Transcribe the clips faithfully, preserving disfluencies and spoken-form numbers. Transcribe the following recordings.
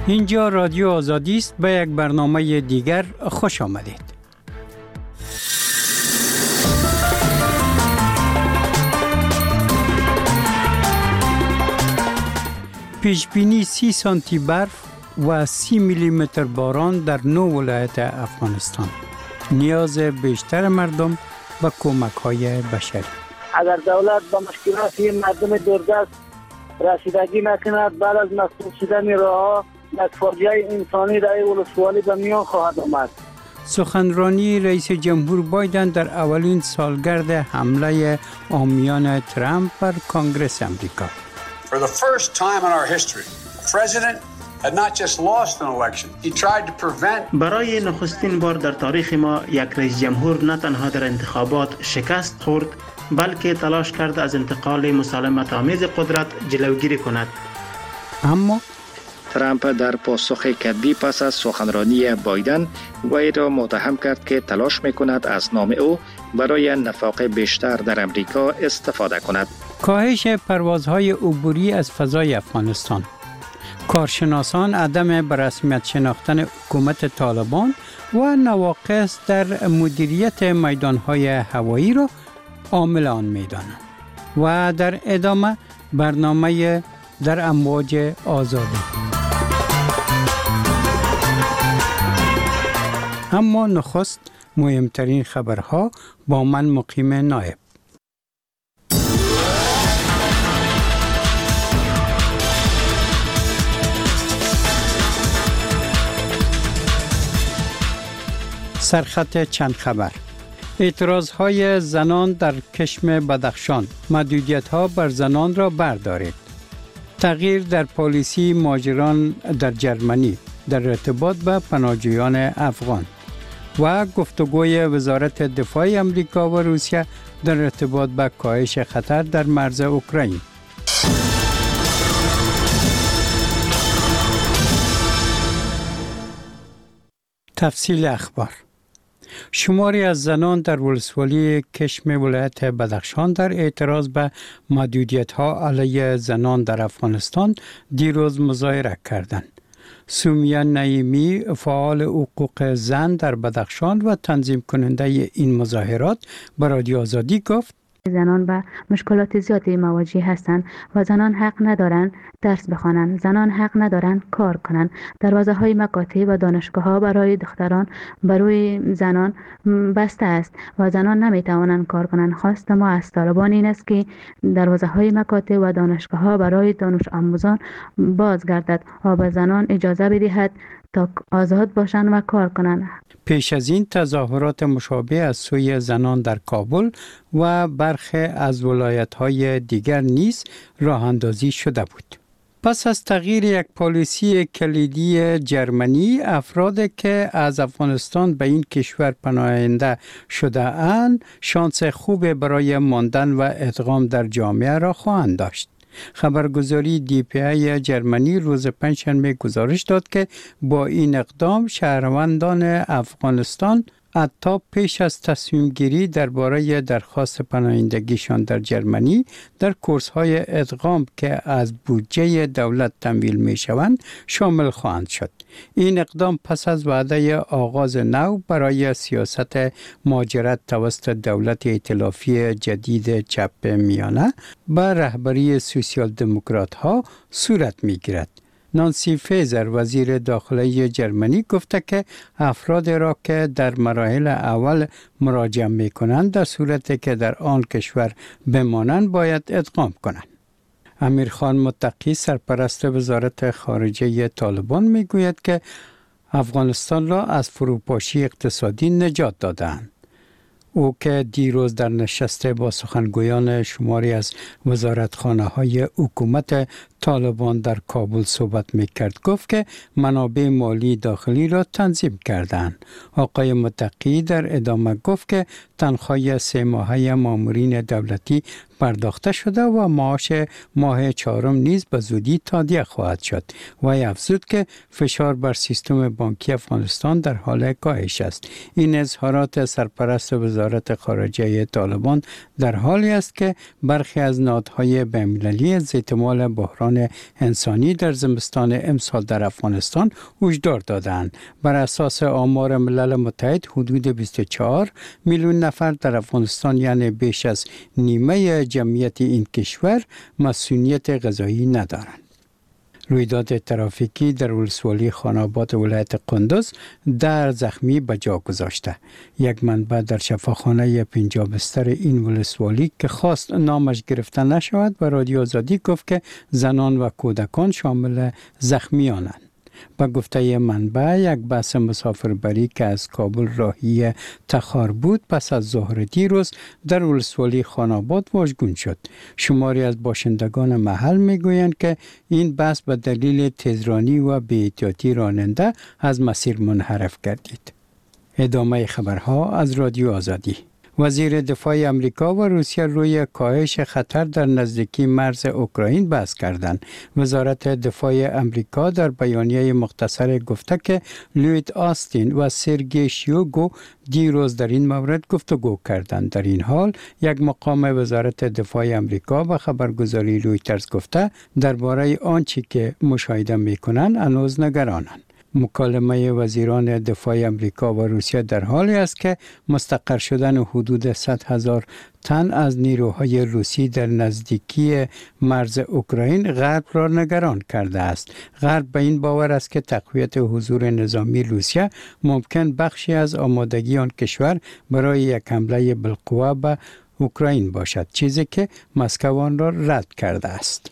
اینجا رادیو آزادی است. به یک برنامه دیگر خوش آمدید. پیشبینی سی سانتی برف و سی میلی متر باران در نه ولایت افغانستان. نیاز بیشتر مردم به کمک های بشری. اگر دولت به مشکلات مردم دوردست رسیدگی نکند، بعد از مخصوص شدن راه‌ها یک فاجعه انسانی در این ولسوالی به میان خواهد آمد. سخنرانی رئیس جمهور بایدن در اولین سالگرد حمله عامیان ترامپ بر کنگره امریکا. For the first time in our history, the president had not just lost an election, he tried to prevent. برای نخستین بار در تاریخ ما یک رئیس جمهور نه تنها در انتخابات شکست خورد، بلکه تلاش کرد از انتقال مسالمت آمیز قدرت جلوگیری کند. اما ترامپ در پاسخ کدبی پس از سخنرانی بایدن وی را متهم کرد که تلاش میکند از نام او برای نفاق بیشتر در امریکا استفاده کند. کاهش پروازهای عبوری از فضای افغانستان. کارشناسان عدم به رسمیت شناختن حکومت طالبان و نواقص در مدیریت میدانهای هوایی را عامل آن می‌دانند. و در ادامه برنامه در امواج آزادی. اما نخست مهمترین خبرها با من مقیم نایب. سرخط چند خبر. اعتراضهای زنان در کشم بدخشان. محدودیت‌ها بر زنان را بردارید. تغییر در پالیسی مهاجران در جرمنی در ارتباط به پناهجویان افغان و گفتگوی وزارت دفاع امریکا و روسیه در ارتباط به کاهش خطر در مرز اوکراین. تفصیل اخبار. شماری از زنان در ولسوالی کشم ولایت بدخشان در اعتراض به محدودیت‌ها علیه زنان در افغانستان دیروز مظاهره کردند. سومیه نعیمی، فعال حقوق زن در بدخشان و تنظیم کننده این مظاهرات، به رادیو آزادی گفت: زنان به مشکلات زیادی مواجه هستند و زنان حق ندارند درس بخوانند، زنان حق ندارند کار کنند. دروازه های مکاتب و دانشگاه ها برای دختران برای زنان بسته است و زنان نمی توانند کار کنند. خواست ما از طالبان این است که دروازه های مکاتب و دانشگاه ها برای دانش آموزان باز گردد و به زنان اجازه بدهد تا آزاد باشند و کار کنند. پیش از این تظاهرات مشابه از سوی زنان در کابل و برخی از ولایت‌های دیگر نیز راه اندازی شده بود. پس از تغییر یک پالیسی کلیدی جرمنی، افرادی که از افغانستان به این کشور پناهنده شده اند، شانس خوب برای ماندن و ادغام در جامعه را خواهند داشت. خبرگزاری دی پی ای جرمنی روز پنجشنبه گزارش داد که با این اقدام شهروندان افغانستان حتی پیش از تصمیم گیری درباره درخواست پناهندگیشان در جرمنی در کورس‌های ادغام که از بودجه دولت تمویل می‌شوند شامل خواهند شد. این اقدام پس از وعده آغاز نو برای سیاست مهاجرت توسط دولت ائتلافی جدید چپ میانه به رهبری سوسیال دموکرات ها صورت می‌گیرد. نانسی فیزر وزیر داخلی جرمنی گفته که افراد را که در مراحل اول مراجعه می کنند در صورتی که در آن کشور بمانند باید ادغام کنند. امیرخان متقی سرپرست وزارت خارجه طالبان می گوید که افغانستان را از فروپاشی اقتصادی نجات دادند. او که دیروز در نشست با سخنگویان شماری از وزارتخانه های حکومت طالبان در کابل صحبت میکرد گفت که منابع مالی داخلی را تنظیم کردند. آقای متقی در ادامه گفت که تنخواه سه ماهه مامورین دولتی پرداخته شده و معاش ماه چهارم نیز به زودی تادیه خواهد شد. و افزود که فشار بر سیستم بانکی افغانستان در حال کاهش است. این اظهارات سرپرست وزارت وزارت خارجه طالبان در حالی است که برخی از نهادهای بین‌المللی از احتمال بحران انسانی در زمستان امسال در افغانستان هشدار دادند. بر اساس آمار ملل متحد حدود بیست و چهار میلیون نفر در افغانستان، یعنی بیش از نیمه جمعیت این کشور، مسئولیت غذایی ندارند. رویداد ترافیکی در ولسوالی خاناباد ولایت قندوز در زخمی به جا گذاشته. یک منبع در شفاخانه پنجاه بستر این ولسوالی که خواست نامش گرفته نشود و رادیو آزادی گفت که زنان و کودکان شامل زخمیانند. با گفته منبع، یک بس مسافربری که از کابل راهی تخار بود پس از ظهر دیروز در ولسوالی خاناباد واژگون شد. شماری از باشندگان محل میگویند که این بس به دلیل تیزرانی و بی‌احتیاطی راننده از مسیر منحرف گردید. ادامه خبرها از رادیو آزادی. وزیر دفاع امریکا و روسیه روی کاهش خطر در نزدیکی مرز اوکراین بحث کردند. وزارت دفاع امریکا در بیانیه مختصر گفته که لوید آستین و سرگئی شویگو دیروز در این مورد گفتگو کردند. در این حال یک مقام وزارت دفاع امریکا و خبرگزاری رویترز گفته درباره آنچه که مشاهده می‌کنند هنوز نگرانند. مکالمه وزیران دفاع امریکا و روسیه در حالی است که مستقر شدن حدود صد هزار تن از نیروهای روسی در نزدیکی مرز اوکراین غرب را نگران کرده است. غرب به این باور است که تقویت حضور نظامی روسیه ممکن بخشی از آمادگی آن کشور برای یک حمله بالقوه به اوکراین باشد، چیزی که مسکو آن را رد کرده است.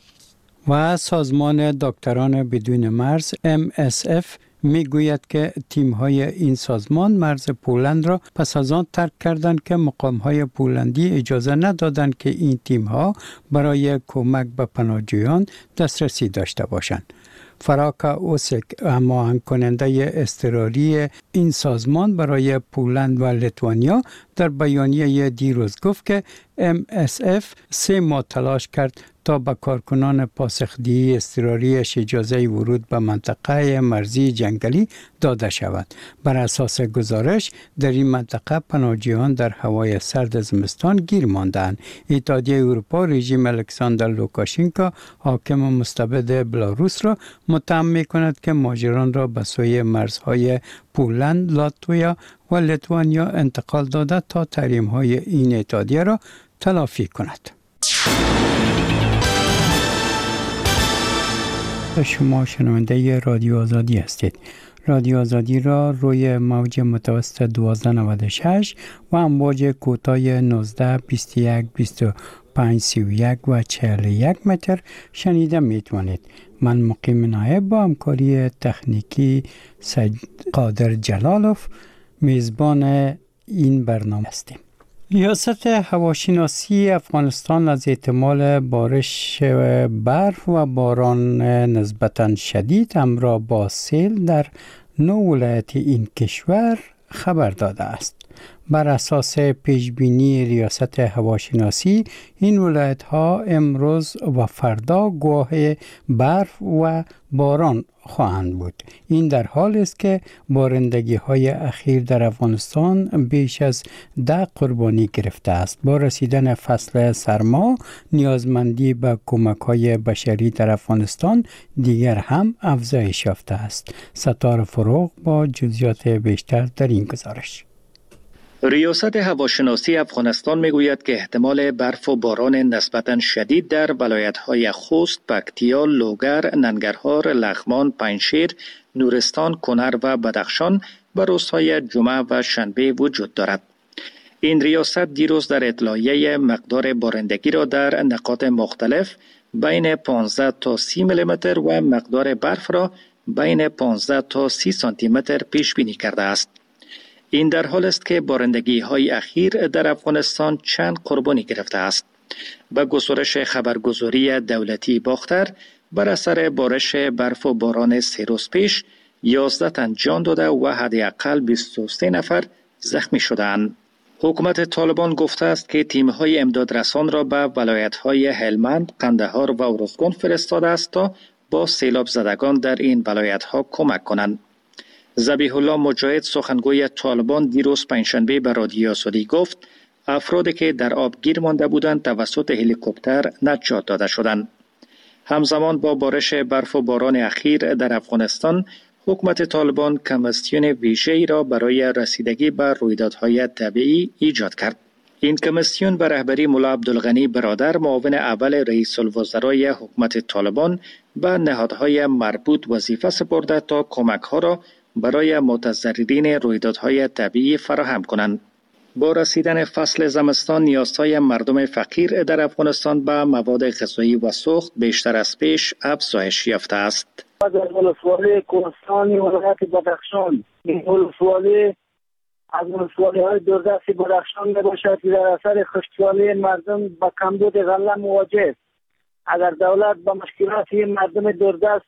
و سازمان دکتران بدون مرز ام اس اف می گوید که تیم‌های این سازمان مرز پولند را پس از آن ترک کردند که مقام‌های پولندی اجازه ندادند که این تیم‌ها برای کمک به پناهجویان دسترسی داشته باشند. فراکا اوسک، هماهنگ کننده اضطراری این سازمان برای پولند و لیتوانیا، در بیانیه دیروز گفت که ام اس اف سه ماه تلاش کرد تا به کارکنان پاسخدهی اضطراریش اجازه ورود به منطقه مرزی جنگلی داده شود. بر اساس گزارش در این منطقه پناهجویان در هوای سرد زمستان گیر ماندند. اتحادیه اروپا رژیم الکساندر لوکاشنکو، حاکم مستبد بلاروس، را متهم می‌کند که مهاجران را به سوی مرزهای پولند، لاتویا و لیتوانیا انتقال داده تا تحریم‌های این اتحادیه را تلافی کند. شما شنونده رادیو آزادی هستید. رادیو آزادی را روی موج متوسط دوازده نود و شش و امواج کوتاه نوزده، بیست و یک، بیست و پنج، سی و یک و چهل و یک متر شنیده میتوانید. من مقیم نایب با همکاری تکنیکی سید قادر جلالوف میزبان این برنامه هستیم. ریاست هواشناسی افغانستان از احتمال بارش برف و باران نسبتاً شدید همراه با سیل در نه ولایت این کشور خبر داده است. بر اساس پیشبینی ریاست هواشناسی، این ولایت ها امروز و فردا گواه برف و باران خواهند بود. این در حال است که بارندگی های اخیر در افغانستان بیش از ده قربانی گرفته است. با رسیدن فصل سرما، نیازمندی به کمک های بشری در افغانستان دیگر هم افزایش یافته است. ستار فروغ با جزئیات بیشتر در این گزارش. ریاست هواشناسی افغانستان میگوید که احتمال برف و باران نسبتاً شدید در ولایت‌های خوست، پکتیا، لوگر، ننگرهار، لغمان، پنجشیر، نورستان، کنر و بدخشان به روزهای جمعه و شنبه وجود دارد. این ریاست دیروز در اطلاعیه مقدار بارندگی را در نقاط مختلف بین پانزده تا سی میلی متر و مقدار برف را بین پانزده تا سی سانتی متر پیش بینی کرده است. این در حال است که بارندگی های اخیر در افغانستان چند قربانی گرفته است. به گزارش خبرگزاری دولتی باختر، بر اثر بارش برف و باران سه روز پیش یازده تن جان داده و حداقل بیست و سه نفر زخمی شدند. حکومت طالبان گفته است که تیم‌های امدادرسان را به ولایت‌های هلمند، قندهار و ارزگان فرستاده است تا با سیلاب زدگان در این ولایت‌ها کمک کنند. ذبیح الله مجاهد سخنگوی طالبان دیروز پنجشنبه به رادیو آزادی گفت افرادی که در آب گیر مانده بودند توسط هلیکوپتر نجات داده شدند. همزمان با بارش برف و باران اخیر در افغانستان، حکومت طالبان کمیسیون ویژه‌ای را برای رسیدگی به رویدادهای طبیعی ایجاد کرد. این کمیسیون به رهبری ملا عبدالغنی برادر معاون اول رئیس الوزرای حکومت طالبان به نهادهای مربوط وظیفه سپرده تا کمک‌ها را برای متضررین رویدادهای طبیعی فراهم کنند. با رسیدن فصل زمستان نیازهای مردم فقیر در افغانستان به مواد غذایی و سوخت بیشتر از پیش افزایش یافته است. از ولسوالی کوهستانی ولایت بدخشان، این ولسوالی از ولسوالی‌های دوردست بدخشان میباشد که در اثر خشکسالی مردم با کمبود غله مواجه است. اگر دولت به مشکلات این مردم دوردست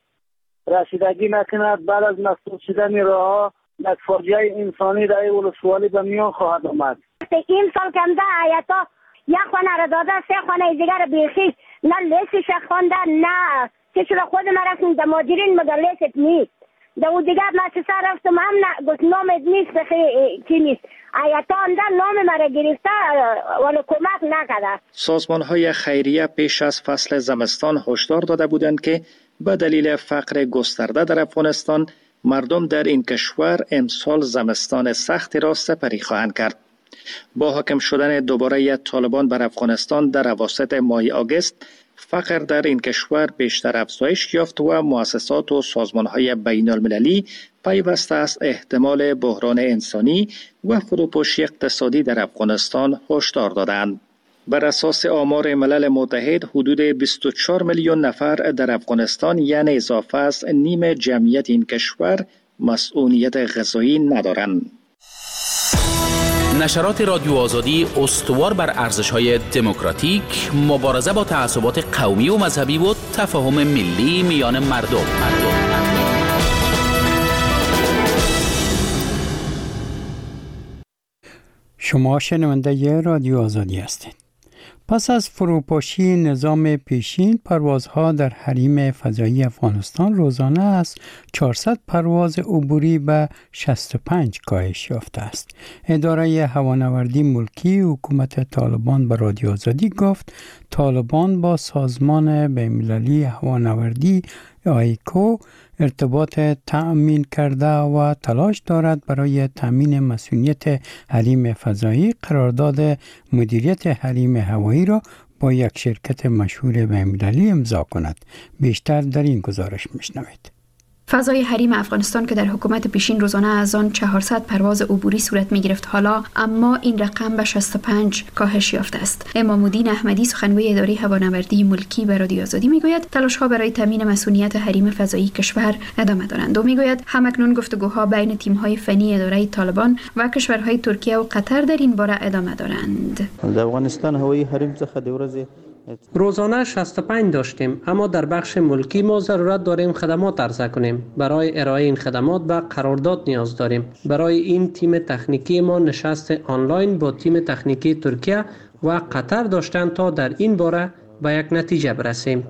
رسیدگی نکند، بعد از مسدود شدن راه‌ها یک فاجعه انسانی در این ولسوالی به میان خواهد آمد. این سال کنده آیتا یک خانه را داده، سه خانه دیگر بیخی نه لیسش خونده نه که چرا خود ما رفتیم در ماجرین مگر لیست نیست. در اون دیگر ما چه سر رفتم هم نه گفت نامت نیست بخی کی نیست. آیتا هم در نام مرا گرفته ولی کمک نکرده. سازمان های خیریه پیش از فصل زمستان هشدار داده بودند که به دلیل فقر گسترده در افغانستان مردم در این کشور امسال زمستان سختی را سپری خواهند کرد. با حاکم شدن دوباره طالبان بر افغانستان در اواسط ماه آگوست، فقر در این کشور بیشتر افزایش یافت و مؤسسات و سازمان‌های بین‌المللی پیوسته از احتمال بحران انسانی و فروپاشی اقتصادی در افغانستان هشدار دادند. بر اساس آمار ملل متحد حدود بیست و چهار میلیون نفر در افغانستان یعنی اضافه از نیم جمعیت این کشور مسئولیت غذایی ندارند. نشرات رادیو آزادی استوار بر ارزش‌های دموکراتیک، مبارزه با تعصبات قومی و مذهبی و تفاهم ملی میان مردم. شما شنونده رادیو آزادی هستید. پس از فروپاشی نظام پیشین، پروازها در حریم فضایی افغانستان روزانه از چهارصد پرواز عبوری به شصت و پنج کاهش یافته است. اداره هوانوردی ملکی حکومت طالبان به رادیو آزادی گفت طالبان با سازمان بین‌المللی هوانوردی آیکو ارتباط تأمین کرده و تلاش دارد برای تأمین مسئولیت حریم فضایی قرارداد مدیریت حریم هوایی را با یک شرکت مشهور بین‌المللی امضا کند. بیشتر در این گزارش میشنوید. فضای حریم افغانستان که در حکومت پیشین روزانه از آن چهارصد پرواز عبوری صورت می گرفت، حالا اما این رقم به شصت و پنج کاهش یافته است. امام‌الدین احمدی سخنگوی اداره هوانوردی ملکی به رادیو آزادی می گوید تلاش ها برای تامین مسئولیت حریم فضایی کشور ادامه دارند و می گوید همکنون گفتگوها بین تیم های فنی اداره طالبان و کشورهای ترکیه و قطر در این باره ادامه دارند. در افغانستان هوایی حریم څخه د ورځې روزانه شصت و پنج داشتیم، اما در بخش ملکی ما ضرورت داریم خدمات عرضه کنیم. برای ارائه این خدمات به قرارداد نیاز داریم. برای این تیم تکنیکی ما نشست آنلاین با تیم تکنیکی ترکیه و قطر داشتند تا در این باره به یک نتیجه برسیم.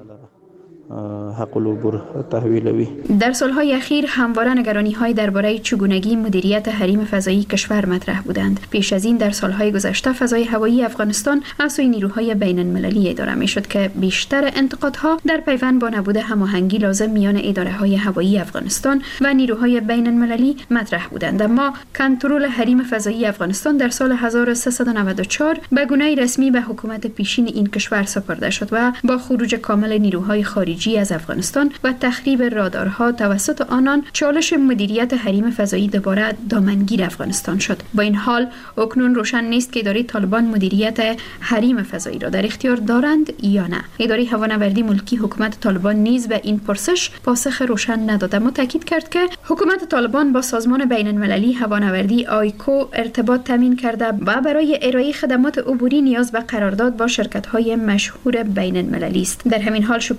حق العبور تحویلوی. در سالهای اخیر همواره نگرانی‌های درباره چگونگی مدیریت حریم فضایی کشور مطرح بودند. پیش از این در سالهای گذشته فضای هوایی افغانستان از سوی نیروهای بین‌المللی اداره می‌شد که بیشتر انتقادها در پیوند با نبود هماهنگی لازم میان اداره‌های هوایی افغانستان و نیروهای بین‌المللی مطرح بودند. اما کنترل حریم فضایی افغانستان در سال هزار و سیصد و نود و چهار به گونه‌ای رسمی به حکومت پیشین این کشور سپرده شد و با خروج کامل نیروهای خارجی از افغانستان و تخریب رادارها توسط آنان چالش مدیریت حریم فضایی دوباره دامنگیر افغانستان شد. با این حال اکنون روشن نیست که اداره طالبان مدیریت حریم فضایی را در اختیار دارند یا نه. اداره هوانوردی ملکی حکومت طالبان نیز به این پرسش پاسخ روشن نداد، اما تاکید کرد که حکومت طالبان با سازمان بین‌المللی هوانوردی آیکو ارتباط تامین کرده و برای ارائه خدمات عبوری نیاز به قرارداد با شرکت‌های مشهور بین‌المللی است. در همین حال شکور نیازی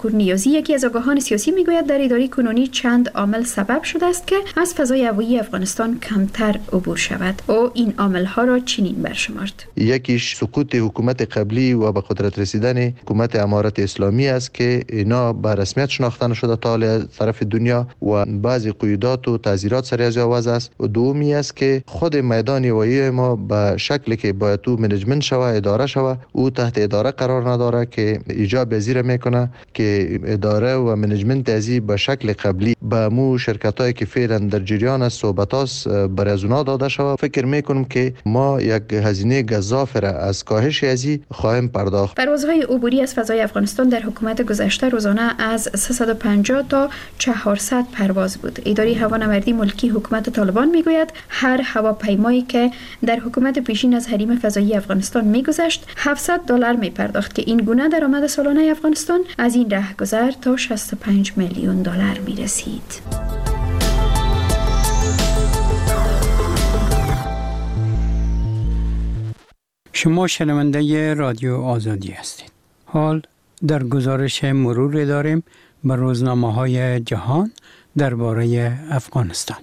رازی، یکی از آگاهان سیاسی، میگوید در اداره کنونی چند عامل سبب شده است که از فضای هوایی افغانستان کمتر عبور شود. او این عامل‌ها را چنین برشمرد: یکیش سقوط حکومت قبلی و به قدرت رسیدن حکومت امارت اسلامی است که اینا به رسمیت شناخته نشده تا از طرف دنیا و بعضی قیودات و تعزیرات سر از آواز است. و دومی است که خود میدان هوایی ما به شکلی که باید تو منیجمنت شوه، اداره شوه، او تحت اداره قرار نداره که ایجاب پذیر میکنه که اداره و منیجمنت ازی به شکل قبلی به مو شرکتایی که فعلا در جریان است صحبت است برای از اونا داده شوه. فکر میکنم که ما یک هزینه گزاف را از کاهش ازی خواهیم پرداخت. پروازهای عبوری از فضای افغانستان در حکومت گذشته روزانه از سیصد و پنجاه تا چهارصد پرواز بود. اداره هوانوردی ملکی حکومت طالبان میگوید هر هواپیمایی که در حکومت پیشین از حریم فضایی افغانستان میگذشت هفتصد دلار میپرداخت که این گونه درآمد سالانه افغانستان از این رهگذر تا شصت و پنج میلیون دلار میرسید. شما شنونده رادیو آزادی هستید. حال در گزارش مرور داریم بر روزنامه‌های جهان درباره افغانستان.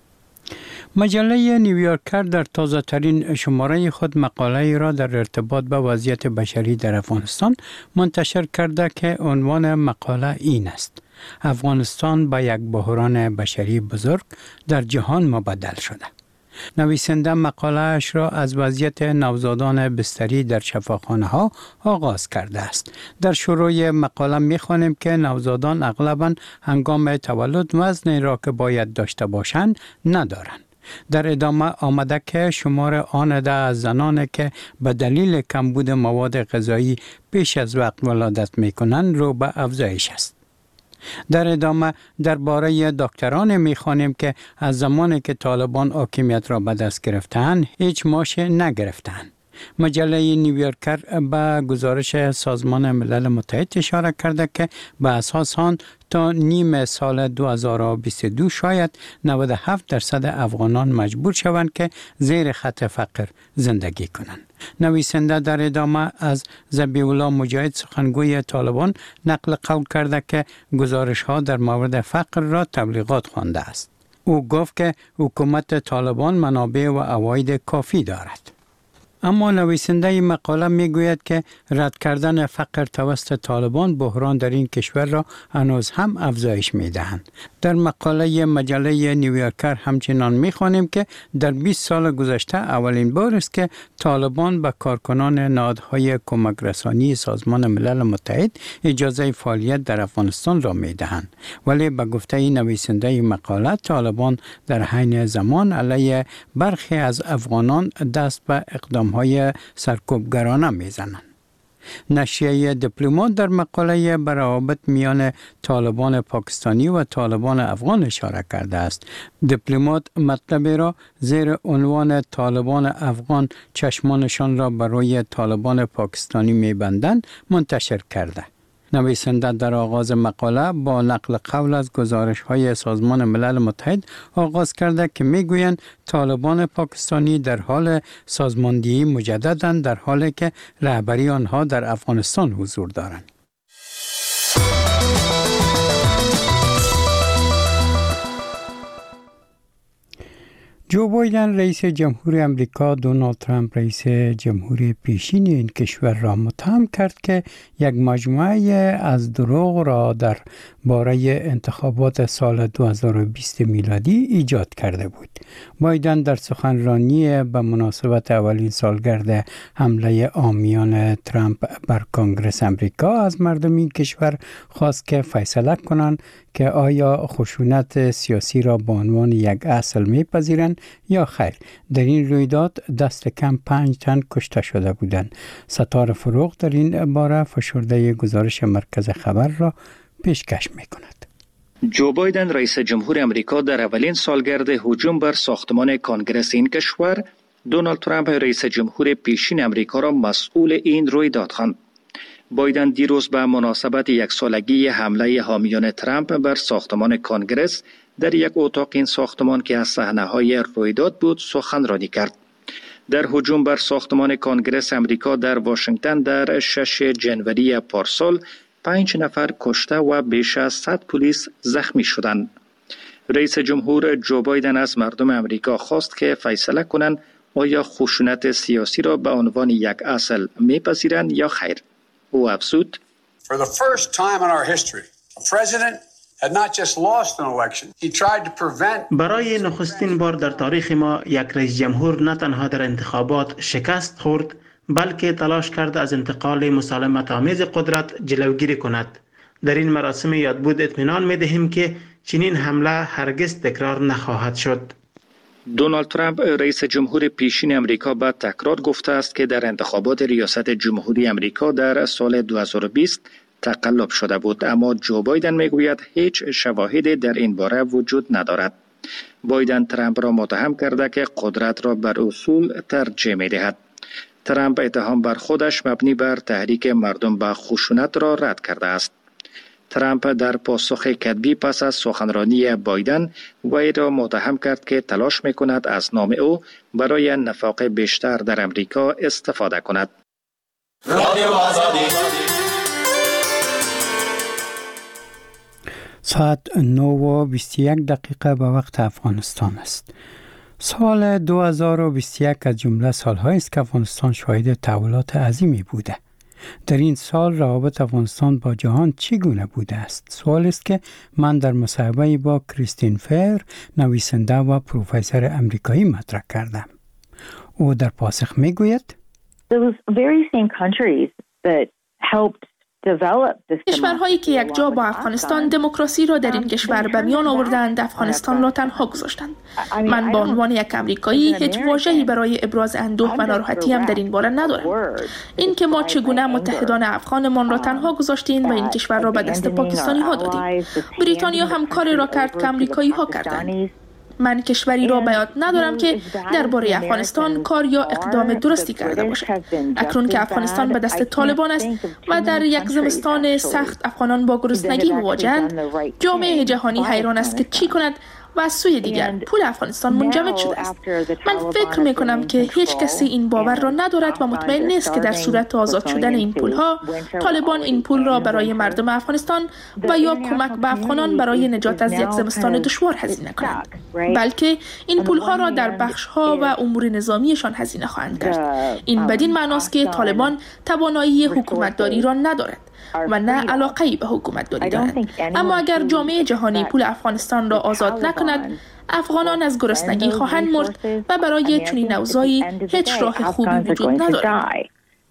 مجله نیویورکر در تازه ترین شماره خود مقاله را در ارتباط با وضعیت بشری در افغانستان منتشر کرده که عنوان مقاله این است: افغانستان به یک بحران بشری بزرگ در جهان مبدل شده. نویسنده مقاله اش را از وضعیت نوزادان بستری در شفاخانه ها آغاز کرده است. در شروع مقاله می خوانیم که نوزادان اغلباً هنگام تولد وزنی را که باید داشته باشند ندارند. در ادامه آمده که شمار آن از زنان که به دلیل کمبود مواد غذایی پیش از وقت ولادت می کنند رو به افزایش است. در ادامه درباره دکتران می‌خوانیم که از زمانی که طالبان حاکمیت را به دست گرفتند هیچ معاش نگرفتند. مجله نیویورکر به گزارش سازمان ملل متحد اشاره کرده که به اساس آن تا نیم سال دو هزار و بیست و دو شاید نود و هفت درصد افغانان مجبور شوند که زیر خط فقر زندگی کنند. نویسنده در ادامه از ذبیح الله مجاهد سخنگوی طالبان نقل قول کرده که گزارش ها در مورد فقر را تبلیغات خوانده است. او گفت که حکومت طالبان منابع و عواید کافی دارد. اما نویسنده مقاله میگوید که رد کردن فقر توسط طالبان بحران در این کشور را هنوز هم افزایش میدهند. در مقاله مجله نیویورکر همچنان میخوانیم که در بیست سال گذشته اولین بار است که طالبان به کارکنان نهادهای کمک رسانی سازمان ملل متحد اجازه فعالیت در افغانستان را میدهند. ولی به گفته نویسنده مقاله طالبان در حین زمان علیه برخی از افغانان دست به اقدام های سرکوبگرانه میزنند. نشریه دیپلمات در مقاله بر روابط میان طالبان پاکستانی و طالبان افغان اشاره کرده است. دیپلمات مطلب را زیر عنوان طالبان افغان چشمانشان را بر روی طالبان پاکستانی میبندند منتشر کرده. نویسنده در آغاز مقاله با نقل قول از گزارش‌های سازمان ملل متحد آغاز کرده که میگویند طالبان پاکستانی در حال سازماندهی مجدداند در حالی که رهبری آنها در افغانستان حضور دارند. جو بایدن رئیس جمهور امریکا دونالد ترامپ رئیس جمهوری پیشین این کشور را متهم کرد که یک مجموعه از دروغ را در باره انتخابات سال دو هزار و بیست میلادی ایجاد کرده بود. بایدن در سخنرانی به مناسبت اولین سالگرد حمله عامیان ترامپ بر کنگره امریکا از مردم این کشور خواست که فیصله کنند که آیا خشونت سیاسی را به عنوان یک اصل میپذیرند یا خیر. در این رویداد دست کم پنج تن کشته شده بودند. ستاره فروغ در این باره فشرده گزارش مرکز خبر را پیشکش میکند. جو بایدن رئیس جمهور امریکا در اولین سالگرد هجوم بر ساختمان کنگره این کشور دونالد ترامپ رئیس جمهور پیشین امریکا را مسئول این رویداد خواند. بایدن دیروز به مناسبت یک سالگی حمله حامیان ترامپ بر ساختمان کنگره در یک اتاق این ساختمان که از صحنه‌های رویداد بود سخنرانی کرد. در هجوم بر ساختمان کنگره امریکا در واشنگتن در ششم ژانویه پارسال پنج نفر کشته و بیش از صد پلیس زخمی شدند. رئیس جمهور جو بایدن از مردم امریکا خواست که فیصله کنند آیا خشونت سیاسی را به عنوان یک اصل میپذیرند یا خیر. او افزود: For the first time in our history, a president had not just lost an election, he tried to prevent. برای نخستین بار در تاریخ ما یک رئیس جمهور نه تنها در انتخابات شکست خورد، بلکه تلاش کرد از انتقال مسالمت آمیز قدرت جلوگیری کند. در این مراسم یادبود اطمینان می‌دهیم که چنین حمله هرگز تکرار نخواهد شد. دونالد ترامپ رئیس جمهور پیشین امریکا به تکرار گفته است که در انتخابات ریاست جمهوری امریکا در سال دو هزار و بیست تقلب شده بود، اما جو بایدن میگوید هیچ شواهدی در این باره وجود ندارد. بایدن ترامپ را متهم کرده که قدرت را بر اصول ترجیح می‌دهد. ترامپ اتهام بر خودش مبنی بر تحریک مردم به خشونت را رد کرده است. ترامپ در پاسخ کتبی پس از سخنرانی بایدن وی را متهم کرد که تلاش می‌کند از نام او برای نفاق بیشتر در امریکا استفاده کند. ساعت نه و بیست و یک دقیقه به وقت افغانستان است. سال دو هزار و بیست و یک از جمله سال‌هایی است که افغانستان شاهد تحولات عظیمی بوده. در این سال روابط افغانستان با جهان چگونه بوده است؟ سوال است که من در مصاحبه با کریستین فیر، نویسنده و پروفسور امریکایی مطرح کردم. او در پاسخ میگوید: Those very same countries that helped کشورهایی که یک جا با افغانستان دموکراسی را در این کشور به میان آوردند، افغانستان را تنها گذاشتند. من به عنوان یک امریکایی هیچ واژه‌ای برای ابراز اندوه و ناراحتی هم در این باره ندارم. این که ما چگونه متحدان افغانمان را تنها گذاشتیم و این کشور را به دست پاکستانی ها دادیم. بریتانیا هم کاری را کرد که امریکایی ها کردند. من کشوری را به یاد ندارم که درباره افغانستان کار یا اقدام درستی کرده باشد. اکنون که افغانستان به دست طالبان است و در یک زمستان سخت افغانان با گرسنگی مواجه‌اند، جامعه جهانی حیران است که چی کند و از سوی دیگر پول افغانستان منجمد شده است. من فکر می کنم که هیچ کسی این باور را ندارد و مطمئن نیست که در صورت آزاد شدن این پول ها طالبان این پول را برای مردم افغانستان و یا کمک به افغانان برای نجات از یک زمستان دشوار هزینه کنند، بلکه این پول ها را در بخش ها و امور نظامیشان هزینه خواهند کرد. این بدین معناست که طالبان توانایی حکومتداری را ندارد و نه علاقه‌ای به حکومت داری دارند. اما اگر جامعه جهانی پول افغانستان را آزاد نکند، افغانان از گرسنگی خواهند مرد و برای چنین اوضاعی هیچ راه خوبی وجود ندارد.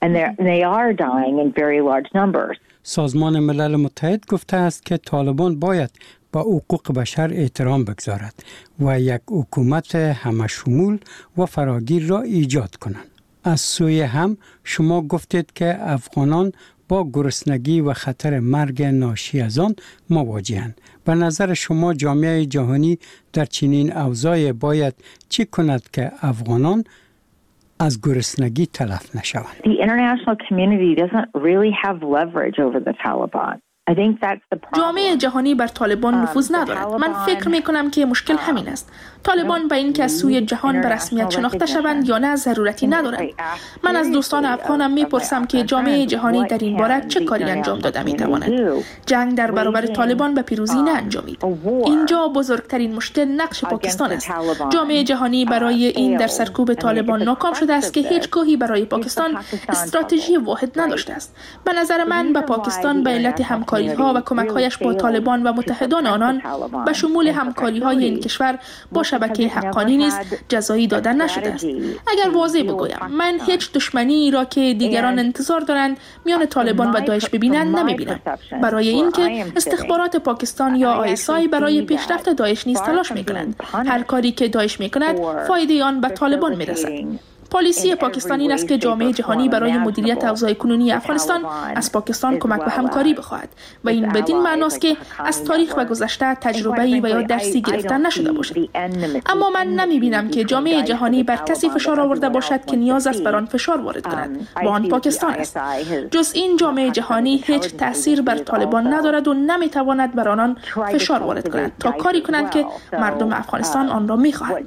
سازمان ملل متحد گفته است که طالبان باید با حقوق بشر احترام بگذارد و یک حکومت همشمول و فراگیر را ایجاد کنند. از سوی هم شما گفتید که افغانان با گرسنگی و خطر مرگ ناشی از آن مواجهند. به نظر شما جامعه جهانی در چنین اوضاعی باید چی کند که افغانان از گرسنگی تلف نشوند؟ The international community doesn't really have leverage over the Taliban. جامعه جهانی بر طالبان نفوذ ندارد. من فکر می کنم که مشکل همین است. طالبان به این که از سوی جهان به رسمیت شناخته شوند یا نه ضرورتی ندارند. من از دوستان افغانم می پرسم که جامعه جهانی در این باره چه کاری انجام داده می تواند. جنگ در برابر طالبان به پیروزی نه انجامید. اینجا بزرگترین مشکل نقش پاکستان است. جامعه جهانی برای این در سرکوب طالبان ناکام شده است که هیچگاهی برای پاکستان استراتژی واحد نداشته است. به نظر من به پاکستان به علت همکاری ها و کمک‌هایش با طالبان و متحدان آنان به شمول همکاری‌های این کشور با شبکه حقانی نیز جزایی دادن نشده است. اگر واضح بگویم، من هیچ دشمنی را که دیگران انتظار دارند میان طالبان و داعش ببینند نمی‌بینم. برای اینکه استخبارات پاکستان یا آی اس آی برای پیشرفت داعش نیز تلاش می‌کنند. هر کاری که داعش می‌کند، فایده آن به طالبان می‌رسد. پالیسی پاکستان این است که جامعه جهانی برای مدیریت اوضاع کنونی افغانستان از پاکستان کمک به همکاری بخواهد و این بدین معناست که از تاریخ و گذشته تجربه‌ای و یا درسی گرفتن نشده باشد. اما من نمی‌بینم که جامعه جهانی بر کسی فشار آورده باشد که نیاز است بر آن فشار وارد کند و آن پاکستان است. جز این جامعه جهانی هیچ تأثیر بر طالبان ندارد و نمی‌تواند بر آنان فشار وارد کند تا کاری کنند که مردم افغانستان آن را می‌خواهند.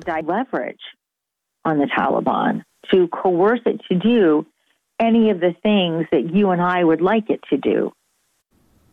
to coerce it to do any of the things that you and I would like it to do.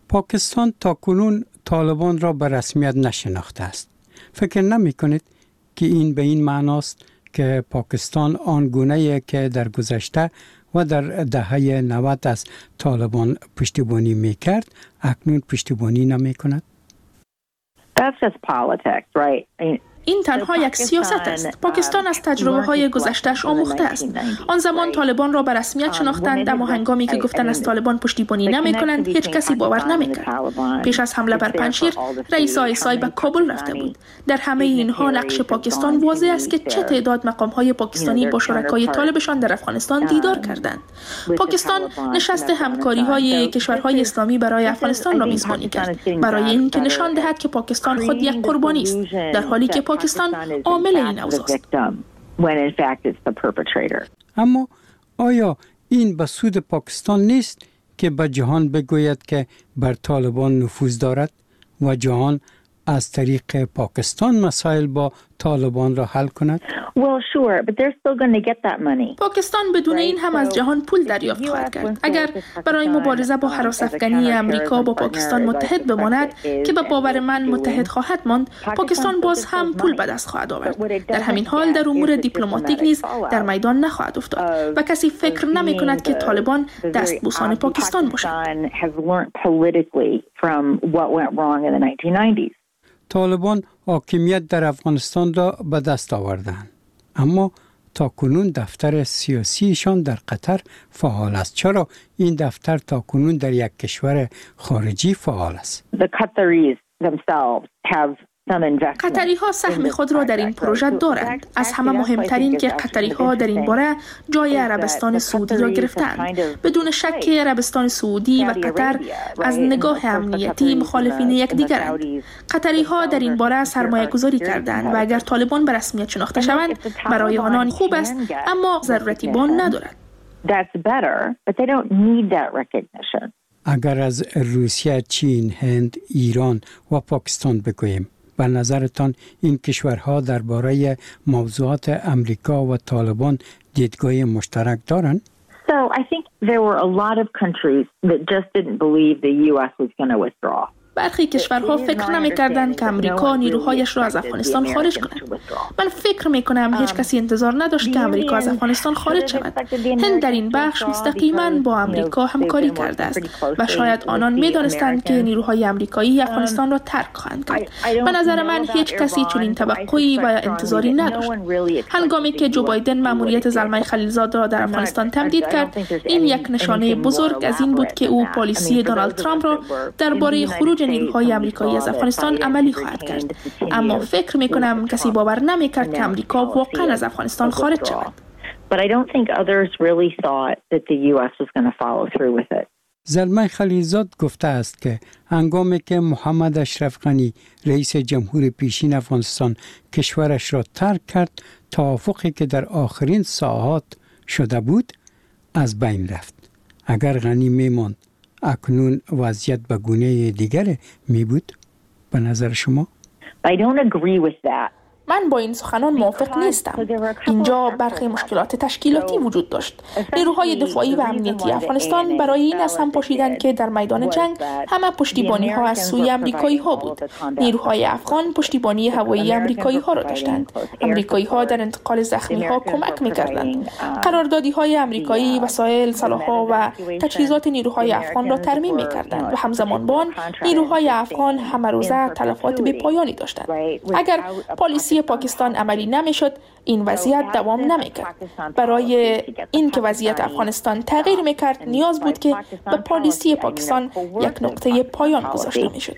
پاکستان تاکنون طالبان را به رسمیت نشناخته است. فکر نمی کنید که این به این معناست که پاکستان آنگونه‌ای که در گذشته و در دهه نود از طالبان پشتیبانی میکرد اکنون پشتیبانی نمی کند؟ That's just politics, right? I mean, این تنها یک سیاست است. پاکستان از تجربه های گذشتهش آموخته است. آن زمان طالبان را به رسمیت شناختند، اما هنگامی که گفتند از طالبان پشتیبانی نمی کنند هیچ کسی باور نمی کرد. پیش از حمله بر پنجشیر رئیس آی اس آی به کابل رفته بود. در همه اینها نقش پاکستان واضح است که چه تعداد مقام های پاکستانی با شرکای طالبشان در افغانستان دیدار کردند. پاکستان نشست همکاری های کشورهای اسلامی برای افغانستان را میزبانی کرد، برای اینکه نشان دهد که پاکستان خود یک قربانی است، در حالی که پاکستان عامل این اوضاع است. اما آیا این به سود پاکستان نیست که به جهان بگوید که بر طالبان نفوذ دارد و جهان از طریق پاکستان مسائل با طالبان را حل کند؟ Well, sure, but they're still going to get that money. پاکستان بدون این هم از جهان پول دریافت خواهد کرد. اگر برای مبارزه با هراس افغانی امریکا با پاکستان متحد بماند که به باور من متحد خواهد ماند، پاکستان باز هم پول به دست خواهد آورد. در همین حال در امور دیپلماتیک نیز در میدان نخواهد افتاد و کسی فکر نمی کند که طالبان دستبوسان پاکستان باشند. طالبان حاکمیت در افغانستان را به دست آوردند، اما تاکنون دفتر سیاسیشان در قطر فعال است. چرا این دفتر تاکنون در یک کشور خارجی فعال است؟ قطری ها سهم خود را در این پروژه دارند. از همه مهمترین که قطری ها در این باره جای عربستان سعودی را گرفتند. بدون شک که عربستان سعودی و قطر از نگاه امنیتی مخالفین یکدیگرند. قطری ها در این باره سرمایه گذاری کردند و اگر طالبان به رسمیت شناخته شوند برای آنان خوب است، اما ضرورتی به آن ندارد. اگر از روسیه، چین، هند، ایران و پاکستان بگوییم، به نظرتان این کشورها درباره موضوعات امریکا و طالبان دیدگاه مشترک دارند؟ So I think there were a lot of countries that just didn't believe the U S was going to withdraw. برخی کشورها فکر نمی‌کردند که امریکا نیروهایش را از افغانستان خارج کند. من فکر می‌کنم هیچ کسی انتظار نداشت که امریکا از افغانستان خارج شود. هند در این بخش مستقیما با امریکا همکاری کرده است و شاید آنان می‌دانستند که نیروهای آمریکایی افغانستان را ترک خواهند کرد. به نظر من هیچ کسی چنین توقعی و انتظاری نداشت. هنگامی که جو بایدن مأموریت زلمه خلیلزاد را در افغانستان تمدید کرد، این یک نشانه بزرگ از این بود که او پالیسی دونالد ترامپ را درباره خروج نیروهای آمریکایی از افغانستان عملی خواهد کرد. اما فکر می‌کنم کسی باور نمی‌کرد که آمریکا واقعا از افغانستان خارج شود. But I don't think others really thought that the U S was going to follow through with it. زلمه خلیلزاد گفته است که هنگامی که محمد اشرف غنی رئیس جمهور پیشین افغانستان کشورش را ترک کرد، توافقی که در آخرین ساعات شده بود از بین رفت. اگر غنی میماند اکنون وضعیت به گونه دیگر می بود به نظر شما؟ I don't agree with that. من با این سخنان موافق نیستم. اینجا برخی مشکلات تشکیلاتی وجود داشت. نیروهای دفاعی و امنیتی افغانستان برای این از هم پاشیدند که در میدان جنگ همه پشتیبانی ها از سوی امریکایی ها بود. نیروهای افغان پشتیبانی هوایی امریکایی ها را داشتند. امریکایی ها در انتقال زخمی ها کمک می‌کردند. قراردادی های امریکایی وسایل، سلاح‌ها و تجهیزات نیروهای افغان را ترمیم می‌کردند و همزمان با آن نیروهای افغان همه روزه تلفات بی‌پایانی داشتند. اگر پالیسی پاکستان عملی نمیشد، این وضعیت دوام نمیکرد. برای اینکه وضعیت افغانستان تغییر میکرد نیاز بود که به پالیسی پاکستان یک نقطه پایان گذاشته میشد.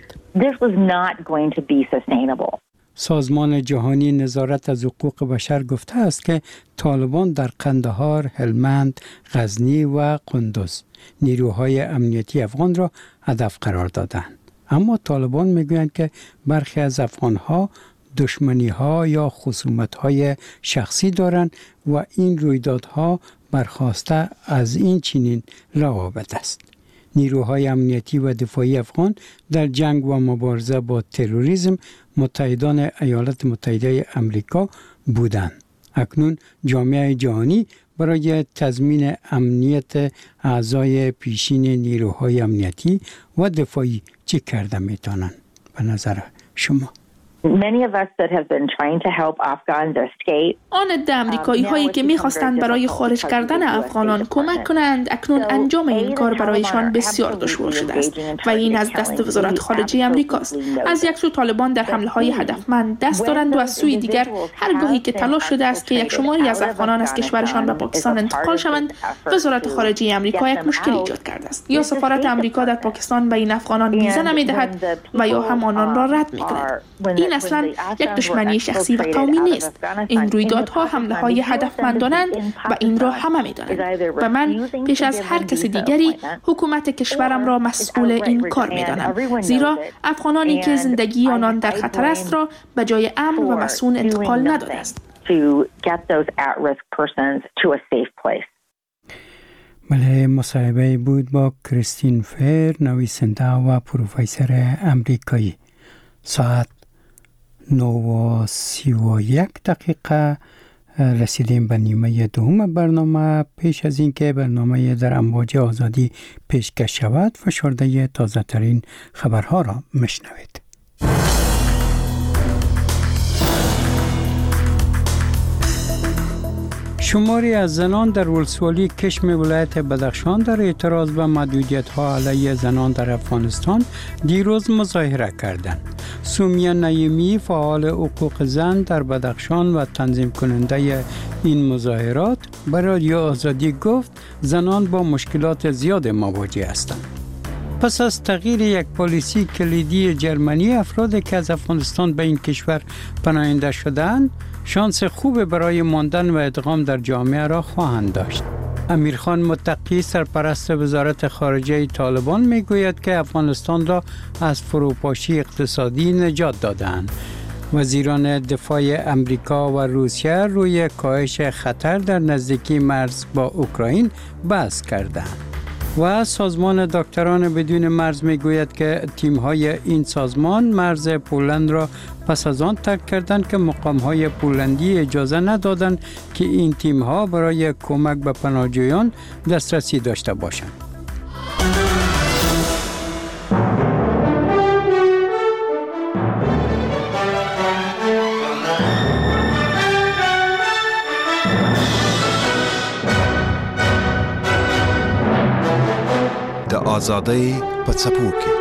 سازمان جهانی نظارت از حقوق بشر گفته است که طالبان در قندهار، هلمند، غزنی و قندوز نیروهای امنیتی افغان را هدف قرار دادند. اما طالبان میگویند که برخی از افغانها دشمنی ها یا خصومت های شخصی دارند و این رویدادها برخواسته از این چنین روابط است. نیروهای امنیتی و دفاعی افغان در جنگ و مبارزه با تروریسم متحدان ایالات متحده امریکا بودند. اکنون جامعه جهانی برای تضمین امنیت اعضای پیشین نیروهای امنیتی و دفاعی چه کرده میتونن به نظر شما؟ Many of us that have been trying to help Afghans escape. آن عده امریکایی هایی که می‌خواستند برای خارج کردن افغانان کمک کنند اکنون انجام این کار برایشان بسیار دشوار شده است و این از دست وزارت خارجه امریکاست. از یک سو طالبان در حمله‌های هدفمند دست دارند و از سوی دیگر هرگاهی که تلاش شده است که یک شماری از افغانان از کشورشان به پاکستان انتقال شوند، وزارت خارجه امریکا یک مشکل ایجاد کرده است. یا سفارت امریکا در پاکستان به این افغانان ویزا نمی‌دهد و یا هم آنان را رد می‌کند. این اصلا یک دشمنی شخصی و قومی نیست. این رویدادها حمله های هدفمندانند و این را همه می‌دانند و من پیش از هر کس دیگری حکومت کشورم را مسئول این کار می‌دانم، زیرا افغانانی که زندگی آنان در خطر است را به جای امن و مسئول انتقال نداده است. بله، مصاحبه بود با کریستین فیر، نویسنده و پروفسور امریکایی. ساعت نو و سی و یک دقیقه رسیدیم به نیمه دوم برنامه. پیش از اینکه برنامه در امواج آزادی پیشکش شود، فشرده تازه ترین خبرها را مشنوید. شماری از زنان در ولسوالی کشم ولایت بدخشان در اعتراض به محدودیت‌ها علیه زنان در افغانستان دیروز مظاهره کردند. سومیه نعیمی، فعال حقوق زن در بدخشان و تنظیم کننده این مظاهرات، به رادیو آزادی گفت زنان با مشکلات زیاد مواجه هستند. پس از تغییر یک پالیسی کلیدی جرمنی، افرادی که از افغانستان به این کشور پناهنده شدند شانس خوب برای ماندن و ادغام در جامعه را خواهند داشت. امیرخان متقی، سرپرست وزارت خارجه طالبان، میگوید که افغانستان را از فروپاشی اقتصادی نجات دادند. وزیران دفاع امریکا و روسیه روی کاهش خطر در نزدیکی مرز با اوکراین بحث کردند. و سازمان دکتران بدون مرز میگوید که تیم‌های این سازمان مرز پولند را پس از آن ترک کردند که مقام‌های پولندی اجازه ندادند که این تیم‌ها برای کمک به پناهجویان دسترسی داشته باشند. آزادی پڅپو کې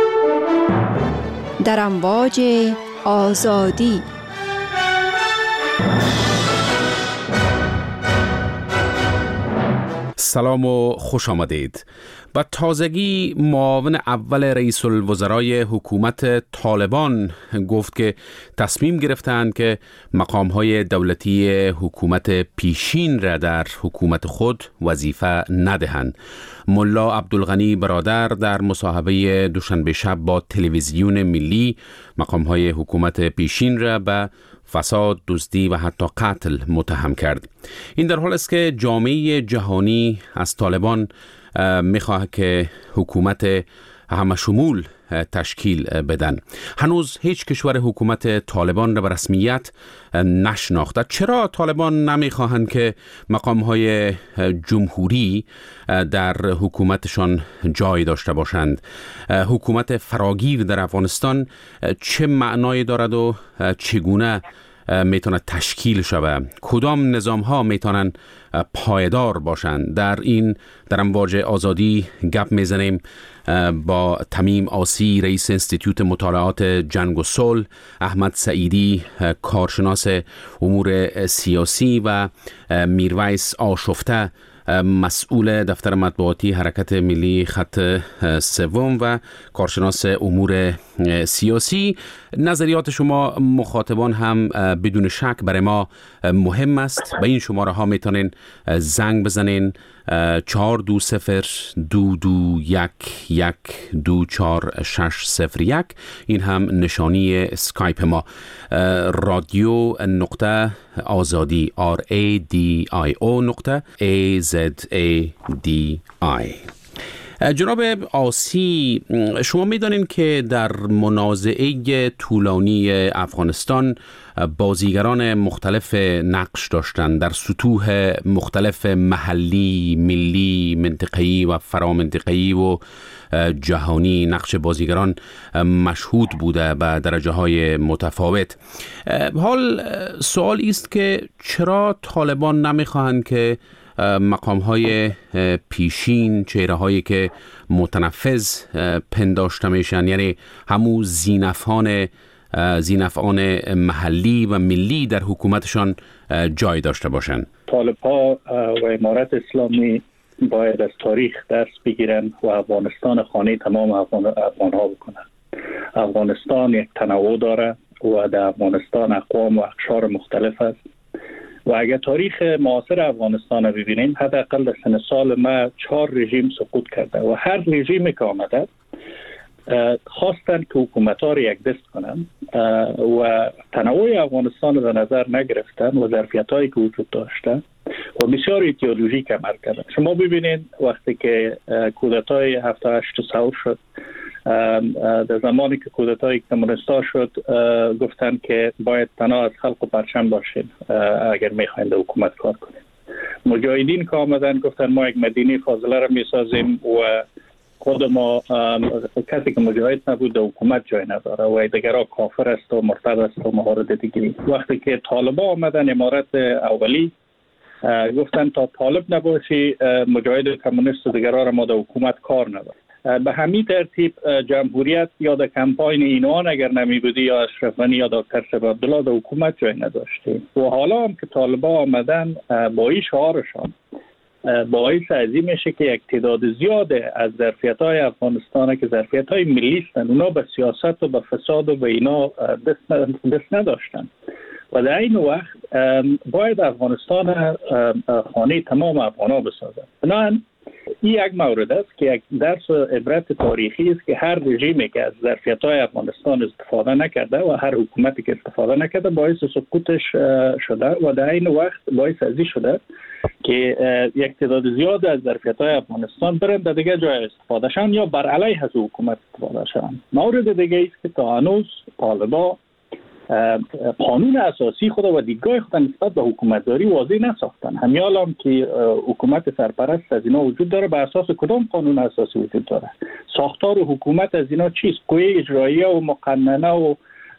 در امواج آزادی. سلام و خوش آمدید. با تازگی معاون اول رئیس الوزرای حکومت طالبان گفت که تصمیم گرفتند که مقام‌های دولتی حکومت پیشین را در حکومت خود وظیفه ندهند. ملا عبدالغنی برادر در مصاحبه دوشنبه شب با تلویزیون ملی مقام‌های حکومت پیشین را به فساد، دزدی و حتی قتل متهم کرد. این در حال است که جامعه جهانی از طالبان میخواه که حکومت همه شمول تشکیل بدن. هنوز هیچ کشور حکومت طالبان را به رسمیت نشناخته. چرا طالبان نمیخواهند که مقام‌های جمهوری در حکومتشان جای داشته باشند؟ حکومت فراگیر در افغانستان چه معنایی دارد و چگونه میتونه تشکیل شود؟ کدام نظام ها میتونن پایدار باشند؟ در این در امواج آزادی گپ میزنیم با تمیم آسی، رئیس انستیتوت مطالعات جنگ و صلح، احمد سعیدی، کارشناس امور سیاسی، و میرویس آشفته، مسئول دفتر مطبوعاتی حرکت ملی خط سوم و کارشناس امور سیاسی. نظریات شما مخاطبان هم بدون شک برای ما مهم است. به این شماره ها میتونین زنگ بزنین: چهار دو صفر دو دو یک یک دو چهار شش صفر یک. این هم نشانی اسکایپ ما، رادیو نقطه آزادی آر ای دی آی او نقطه ای زد ای دی آی. جناب آسی، شما می‌دانید که در منازعه طولانی افغانستان بازیگران مختلف نقش داشتند در سطوح مختلف محلی، ملی، منطقه‌ای و فرامنطقه‌ای و جهانی. نقش بازیگران مشهود بوده به درجه‌های متفاوت. حال سوال است که چرا طالبان نمی‌خواهند که مقام‌های پیشین، چهره‌هایی که متنفذ پنداشته میشن، یعنی همون زینفان زینفعان محلی و ملی در حکومتشان جای داشته باشند؟ طالب‌ها و امارت اسلامی باید از تاریخ درس بگیرن و افغانستان خانه تمام افغان افغان‌ها بکنن. افغانستان یک تنوع داره و در افغانستان اقوام و اقشار مختلف است و اگر تاریخ معاصر افغانستان رو ببینیم، حداقل در سن سال ما چهار رژیم سقوط کرده و هر رژیمی که آمده خواستن که حکومت‌ها رو یک دست کنن و تنوع افغانستان رو در نظر نگرفتن و ظرفیت‌هایی که وجود داشته و بسیار ایدئولوژیک عمل کردن. شما ببینید وقتی که کودتای هفتاد و هشت سال شد، در زمانی که کودتای کمونیستا شد گفتن که باید تنها از خلق و پرچم باشید اگر میخواین در حکومت کار کنید. مجاهدین که آمدن گفتن ما یک مدینه فاضله را میسازیم و خود ما کسی که مجاهد نبود در حکومت جای نداره و دیگرها کافر است و مرتد است و موارد دیگری. وقتی که طالبان آمدن امارت اولی گفتن تا طالب نباشی مجاهد کمونیست و دیگرها را ما در حکومت کار نداره. به همین ترتیب جمهوریت یا در کمپاین اینوان اگر نمی بودی یا اشرف غنی یا دکتر شریف عبدالله در حکومت جای نداشتی و حالا هم که طالبان آمدن با این شعارشان باعث ازی میشه که یک تعداد زیاد از ظرفیت‌های افغانستان که ظرفیت‌های ملی هستند اونا به سیاست و به فساد و به اینا دست نداشتن و در این وقت باید افغانستان خانه تمام افغان‌ها بسازد. بنابراین این یک مورد است که یک درس و عبرت تاریخی است که هر رژیمی که از ظرفیت‌های افغانستان استفاده نکرده و هر حکومتی که استفاده نکرده باعث سقوطش شده و در این وقت باعث ازی شده که یک تعداد زیاد از ظرفیت‌های افغانستان برند دیگه جای استفاده شن یا بر علیه از حکومت استفاده شن. مورد دیگه است که تا هنوز طالبان قانون اساسی خود و دیدگاه خود نسبت به حکومتداری واضح نساختن. همیال هم که حکومت سرپرست از اینا وجود داره، بر اساس کدام قانون اساسی وجود داره؟ ساختار حکومت از اینا چیست؟ قوه اجراییه و مقننه و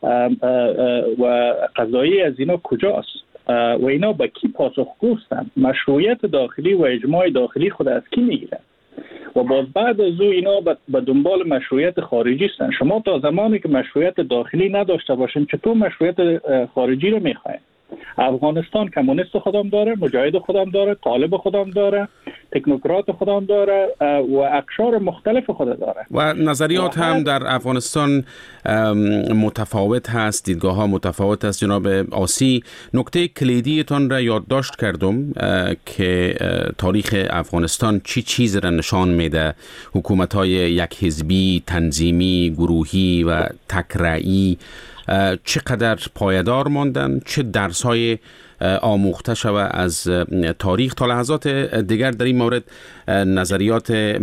و قضایی از اینا کجاست؟ و اینا با کی پاسخگو هستند؟ مشروعیت داخلی و اجماع داخلی خود از کی میگیرن؟ و باز بعد از او اینا به دنبال مشروعیت خارجی هستند. شما تا زمانی که مشروعیت داخلی نداشته باشین چطور مشروعیت خارجی رو میخواین؟ افغانستان کمونیست خودم داره، مجاهد خودم داره، طالب خودم داره، تکنوکرات خودم داره و اقشار مختلف خود داره و نظریات هم در افغانستان متفاوت هست، دیدگاه ها متفاوت است. جناب آسی، نکته کلیدیتان را یادداشت کردم که تاریخ افغانستان چی چیز را نشان میده. حکومت های یک حزبی، تنظیمی، گروهی و تکرعی چقدر پایدار ماندن، چه درس های آموخته شود از تاریخ. تا لحظات دیگر در این مورد نظریات